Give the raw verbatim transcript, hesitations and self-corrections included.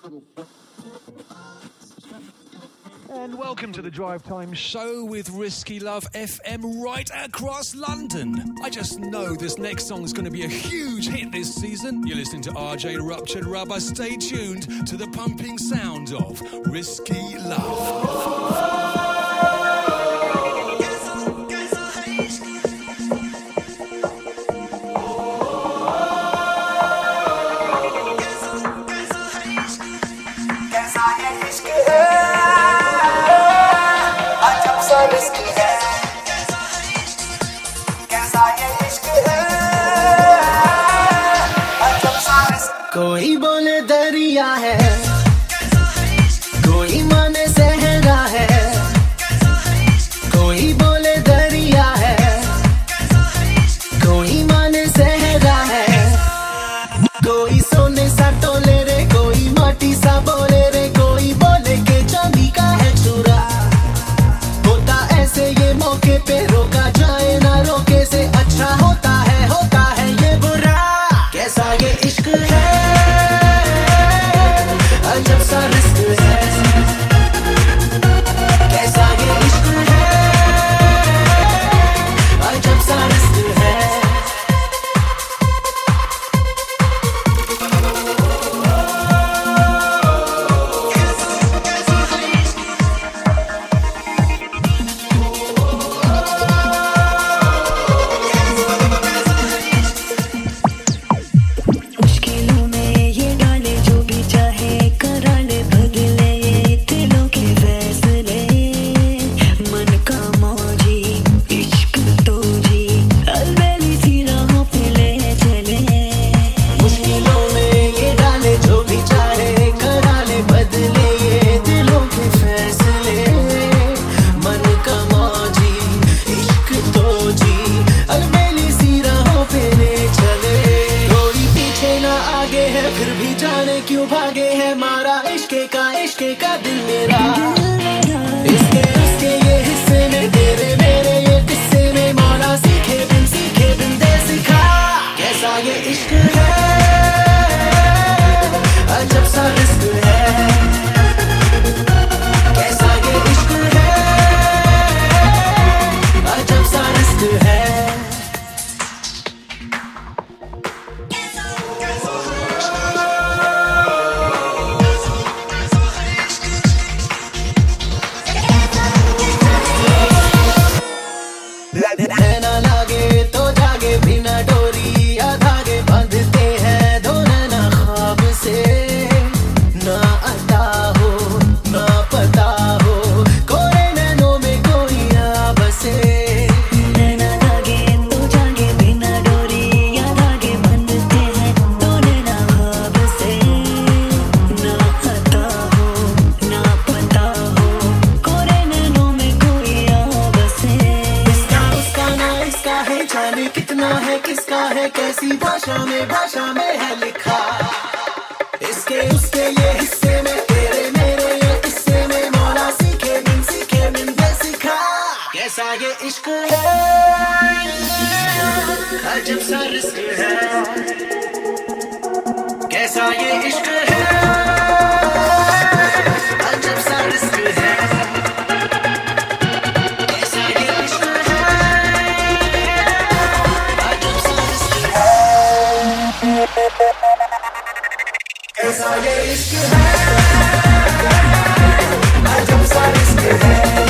And welcome to the Drive Time Show with Risky Love F M right across London. I just know this next song is going to be a huge hit this season. You're listening to R J Ruptured Rubber. Stay tuned to the pumping sound of Risky Love. कोई बोले दरिया है, कोई माने सहरा है, कोई बोले दरिया है, कोई माने सहरा है, कोई सोने सा तोले रे, कोई माटी सा बोले रे, कोई बोले के चांदी का है चूरा। होता ऐसे ये मौके पे रोका जाए ना रोके से अच्छा होता है, होता है ये बुरा। कैसा ये इश्क है, अजब सा रिस्क है, कैसा ये इश्क है, अजब सा रिस्क है। फिर भी जाने क्यों भागे है मारा इश्के का इश्के का दिल मेरा। इसके उसके ये हिस्से में तेरे मेरे ये किस्से में मौला सीखे बिन सीखे बिन दे सिखा। कैसा ये इश्क है, अजब सा रिस्क है, कैसा ये इश्क है, अजब सा रिस्क है। नैना लागे तो जागे बिना डोरी या धागे बांधते हैं दो नैना ख्वाब से। ना आता हो ना पता हो कोरे नैनों में कोई आ बसे। नैना लागे तो जागे बिना डोरी या धागे बांधते हैं दो नैना ख्वाब से। ना आता हो ना पता हो कोरे नैनों में कोई आ बसे। इसका है जाने कितना है किसका है कैसी भाषा में भाषा में है लिखा। इसके उसके ये हिस्से में तेरे मेरे ये किस्से में मौला सीखे बिन सीखे बिन दे सिखा। कैसा ये इश्क है, अजब सा रिस्क है, कैसा ये इश्क है, अजब सा रिस्क है। ऐसा ये इश्क है, अजब सा रिस्क है।